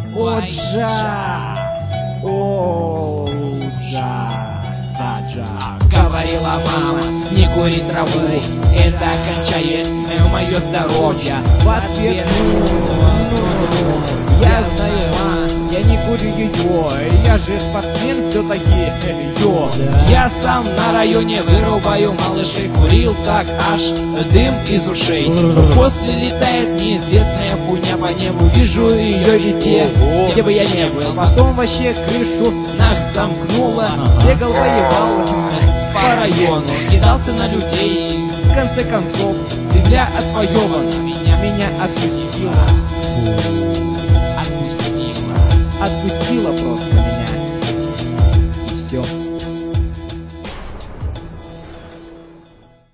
Оджа, Говорила мама, не кури траву, это кончает мое здоровье. в ответ, я знаю, я не курю ее, я же спортсмен все-таки, Я сам на районе вырубаю малышей, курил так аж дым из ушей. После летает неизвестная хуйня по небу, вижу ее везде, где бы я не был. потом вообще крышу Нах замкнула, бегал, воевал, по району, кидался на людей. в конце концов Земля отвоевана, меня отпустила, отпустила. отпустила просто меня.